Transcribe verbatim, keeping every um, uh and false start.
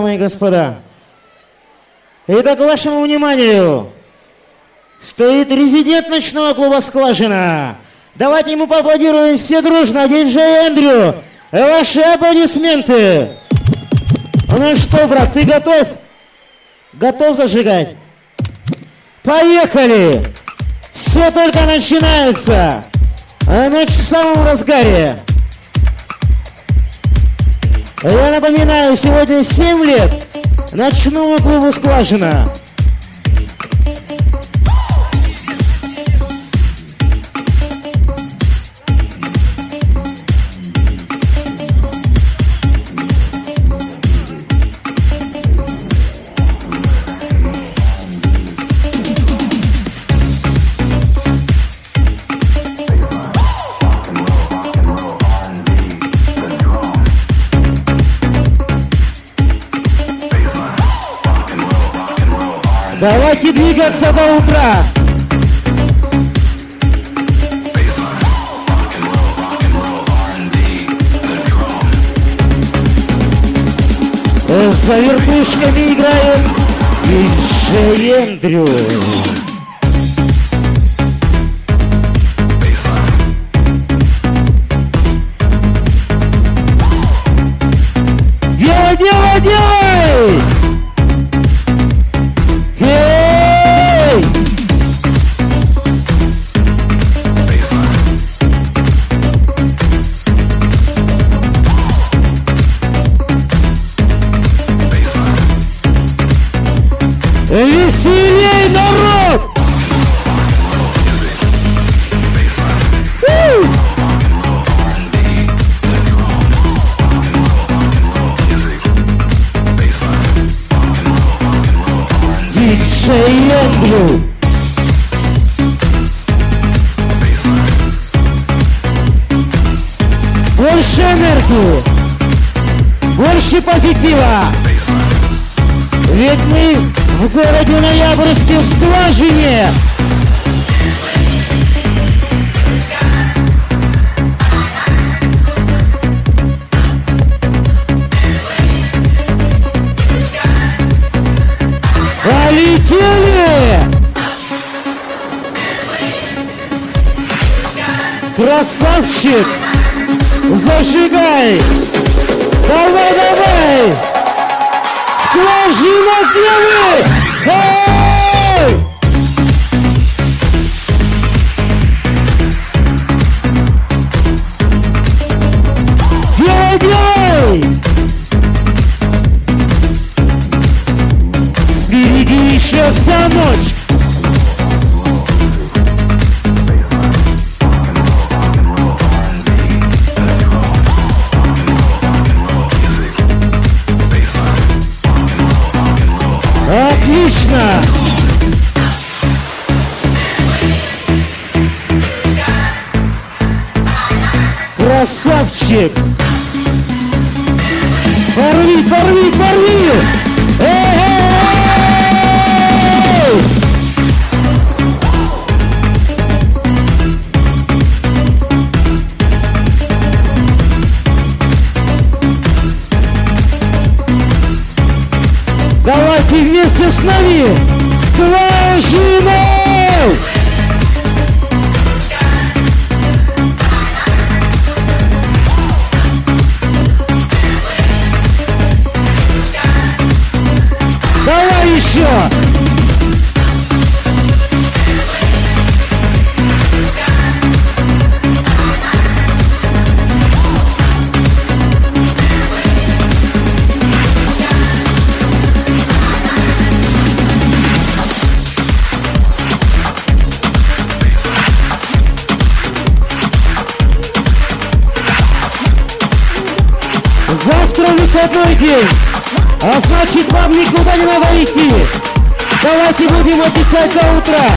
дамы и господа, итак, вашему вниманию стоит резидент ночного клуба «Скважина». Давайте ему поаплодируем все дружно, диджей Эндрю. Ваши аплодисменты. Ну что, брат, ты готов? Готов зажигать? Поехали! Все только начинается. А ночь в самом разгаре. Я напоминаю, сегодня семь лет ночному клубу «Скважина». Давайте двигаться до утра. За вертушками играет диджей Эндрю. Делай, делай, делай! Веселей, народ! Диджей Эндрю. Больше энергии, больше позитива. Ведь мы в городе Ноябрьске, в Скважине. Полетели! Красавчик! Зажигай! Давай, давай! Скважина, где вы? Эй! Делай, делай! Впереди еще вся ночь. Отлично! Красавчик! Порви, порви, порви! Эй-эй-эй! Давайте вместе с нами! Скважина! Давай еще! Завтра выходной день, а значит вам никуда не надо идти. Давайте будем отдыхать до утра.